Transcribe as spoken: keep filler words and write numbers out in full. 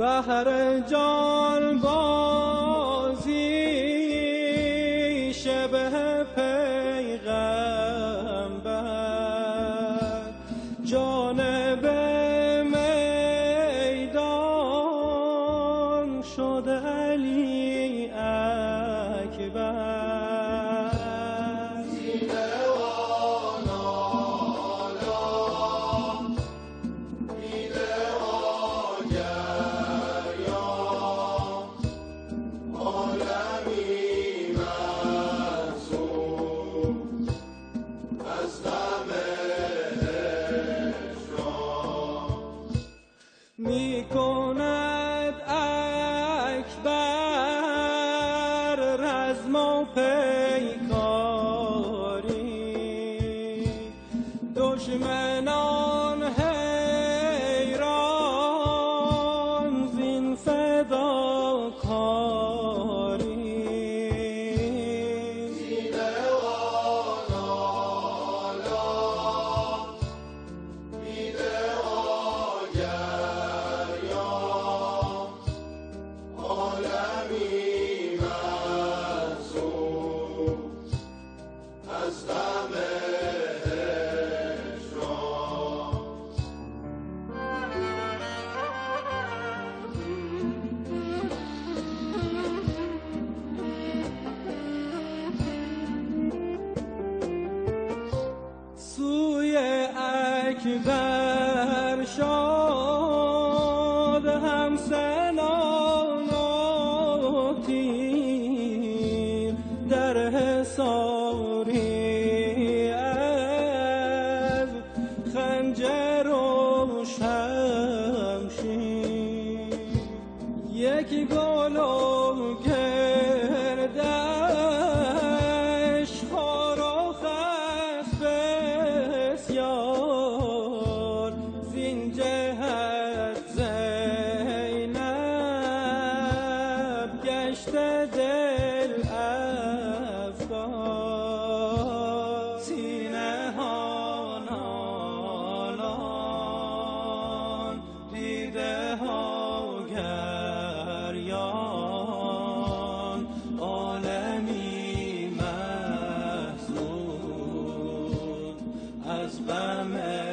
بهر جان بازی شبه پیغمبر جانب میدان شد علی اکبر می کند اکبر رزم و پیکاری دشمنان حیران زین فداکاری سوی اکبر شاد همسنان و تیر در حصاری از خنجر و شمشیر یک گل و گردش خار و خس بسیار زین جهت زینب گشته دل افگار سینه ها نالان دیده ها گریان عالمی محزون از غم